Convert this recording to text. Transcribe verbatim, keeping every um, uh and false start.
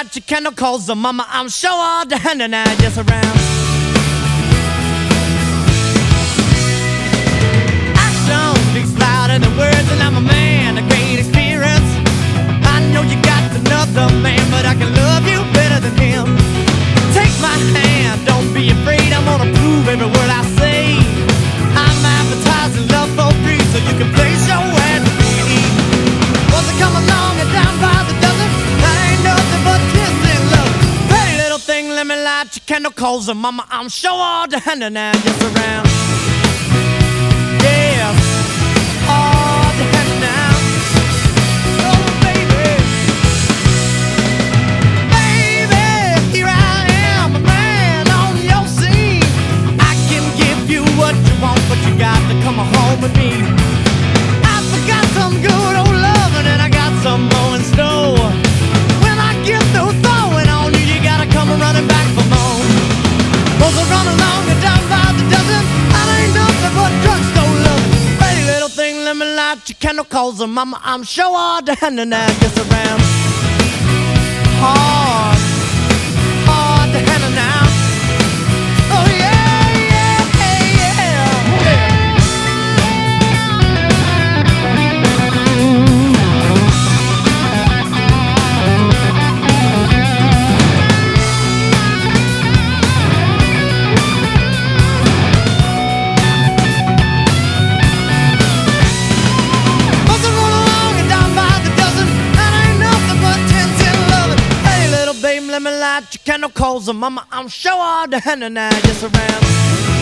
light your candle, cause the mama, I'm sure all the hand and I just around. Action speaks louder than words, and I'm a man, a great experience. I know you got another man, but I can love you better than him. Take my hand, don't be afraid, I'm gonna prove every word I say. I'm advertising love for free, so you can place your ad to me. Was I come along and down by the dozen? That ain't nothing but kissing love. Pretty little thing, let me light your candle, cause the mama, I'm sure all the hand and I just around. Yeah, all the hand now. Oh baby, baby, here I am, a man on your scene. I can give you what you want, but you got to come home with me. I forgot some good old loving, and I got some more in store. When I get through throwing on you, you gotta come running back for more. Cause I run along and down by the dozen, that ain't nothing but drugstore loving. Pretty little thing, let me light your candle, cause the mama, I'm sure all the hand and I gets around. Hard, hard to handle now. Oh yeah, yeah, yeah, yeah. Must have run along and down by the dozen, that ain't nothing but ten, ten loving. Hey little baby, let me light your candle, cause the mama, I'm sure all the hand and I just around.